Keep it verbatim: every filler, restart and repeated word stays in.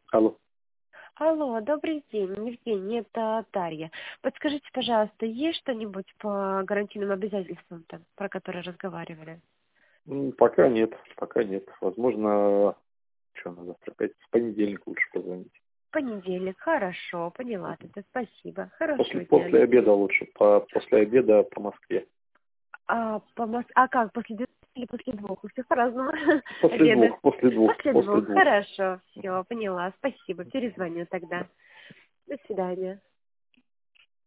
Алло. Алло, добрый день, Евгений, это Дарья. Подскажите, пожалуйста, есть что-нибудь по гарантийным обязательствам, там, про которые разговаривали? М, Пока нет, пока нет. Возможно, что на завтра опять в понедельник лучше позвонить. Понедельник, хорошо, поняла тогда, спасибо. После, Хорошего дня, после обеда Евгений. лучше, по, после обеда по Москве. А, по Мос- а как, после двенадцати или после двух? У всех по-разному После обеды. двух, после двух, После после двух, двух. хорошо, все, поняла, спасибо, перезвоню тогда. До свидания.